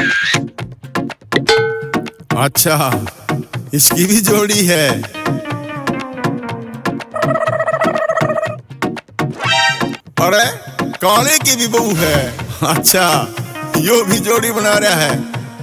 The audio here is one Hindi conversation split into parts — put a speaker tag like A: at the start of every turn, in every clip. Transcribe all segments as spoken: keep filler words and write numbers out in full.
A: अच्छा, इसकी भी जोड़ी है। अरे काले की भी बहू है। अच्छा, यो भी जोड़ी बना रहा है।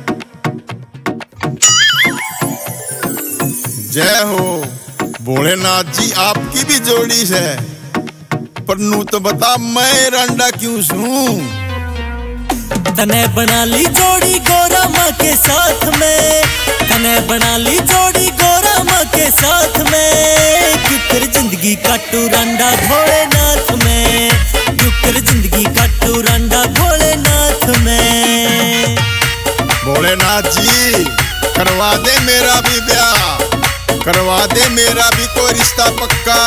A: जय हो भोलेनाथ जी, आपकी भी जोड़ी है। पर नू तो बता, मैं रंडा क्यों सूं?
B: तने बना ली जोड़ी गोरा माँ के साथ में, तने बना ली जोड़ी गोरा माँ के साथ में। क्यों कर जिंदगी काटू रंडा भोलेनाथ में, क्यों कर जिंदगी काटू रंडा भोलेनाथ में।
A: भोलेनाथ जी करवा दे मेरा भी ब्याह, करवा दे मेरा भी कोई रिश्ता पक्का।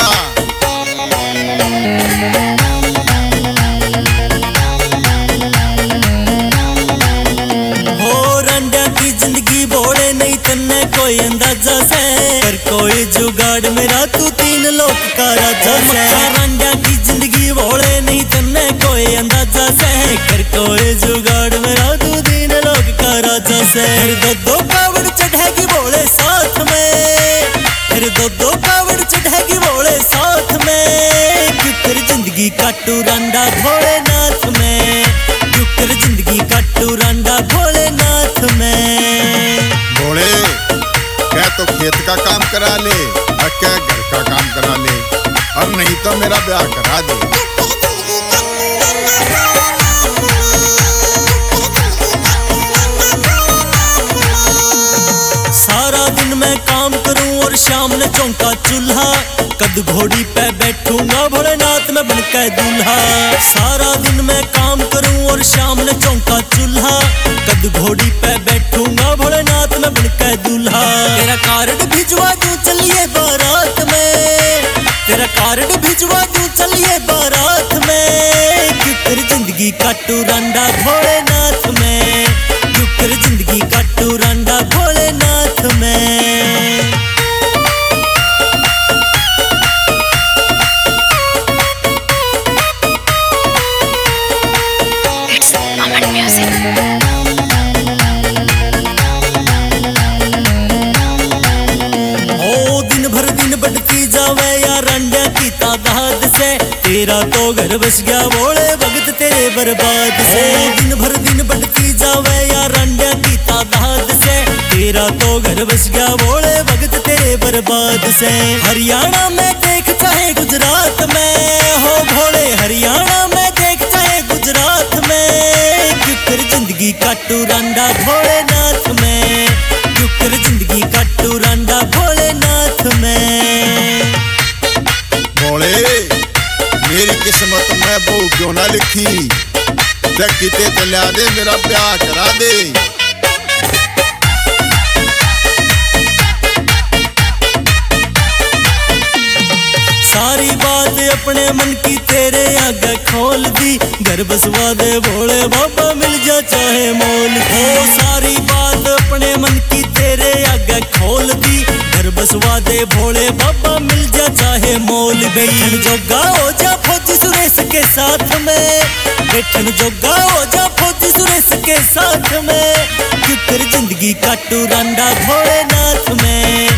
A: कोई अंदाजा से कर कोई जुगाड़, मेरा तू तीन लोक का राजा से। रंडा की जिंदगी भोले नहीं तन्ने कोई अंदाजा से कर कोई जुगाड़, मेरा तू तीन लोक का राजा से। फिर दो दो कावड़ चढ़ेगी भोले साथ में, फिर दो दो कावड़ चढ़ेगी भोले साथ में। क्यों कर जिंदगी काटू रंडा भोलेनाथ में, क्यों कर जिंदगी काटू रंडा भोलेनाथ में। भोले क्या तो खेत का काम करा ले और क्या घर का काम करा ले, और नहीं तो मेरा ब्याह करा दे।
B: सारा दिन मैं काम करूं और शाम ने चौंका चूल्हा, कद घोड़ी पे बैठूंगा भोलेनाथ में बनकर दूल्हा। सारा दिन मैं काम करूं और शाम ने चौंका चूल्हा, कद घोड़ी पे बैठूंगा भोलेनाथ में बनकर दूल्हा। तेरा कार्ड भिजवा दूं चलिए बारात में, तेरा कार्ड भिजवा दूं चलिए बारात में। क्यों कर जिंदगी काटू रंडा भोलेनाथ में, क्यों कर जिंदगी काटू रंडा भोलेनाथ में। बढ़ती जावे या रंडा की तादाद से, तेरा तो घर बस गया भोले भगत तेरे बर्बाद से। दिन भर दिन बढ़ती जावे या रंडा की तादाद से, तेरा तो घर बस गया भोले भगत तेरे बर्बाद से। हरियाणा में देख चाहे गुजरात में हो भोले, हरियाणा में देख चाहे गुजरात में। क्यों कर जिंदगी काटू रंडा भोलेनाथ में, क्यों कर जिंदगी काटू रंडा भोलेनाथ में।
A: भोले मेरी किस्मत में बहू क्यों ना लिखी, किते चला दे मेरा ब्याह करा दे।
B: सारी बात अपने मन की तेरे आगे खोल दी, घर बसवा दे भोले बाबा मिल जा चाहे मोल। ओ सारी बात अपने मन की तेरे आगे खोल दी, घर बसवा दे भोले बाबा मिल जा चाहे मोल। बैठन जोगा हो जा फौजी सुरेश के साथ में, बैठन जोगा हो जा फौजी सुरेश के साथ में। क्यों कर जिंदगी काटू रंडा भोलेनाथ में,